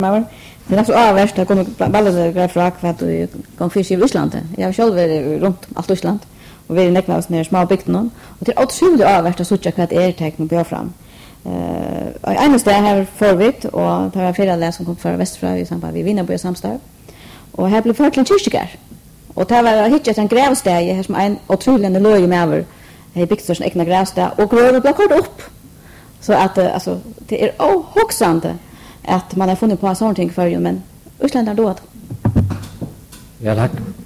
Det är så avvärst att kunna bara fråga för att du kan fiska i Island. Jag har själv varit runt allt Island och vi är näknas ner små bygden och det är otroligt avvärst att söka vad det är tecken på fram. En steg här förvitt och det var flera läs som kom från västerfra i samband med Vinnaby samstarv. Och här blev förklen kyrkogård. Och det var hittat en grävsteg här som en otroligt låg med över. Det byggt så egna grävsteg och grövet blev kort upp. Så att alltså det är ohoxande att man har funnit på en sån ting för men Island är då. Ja, tack.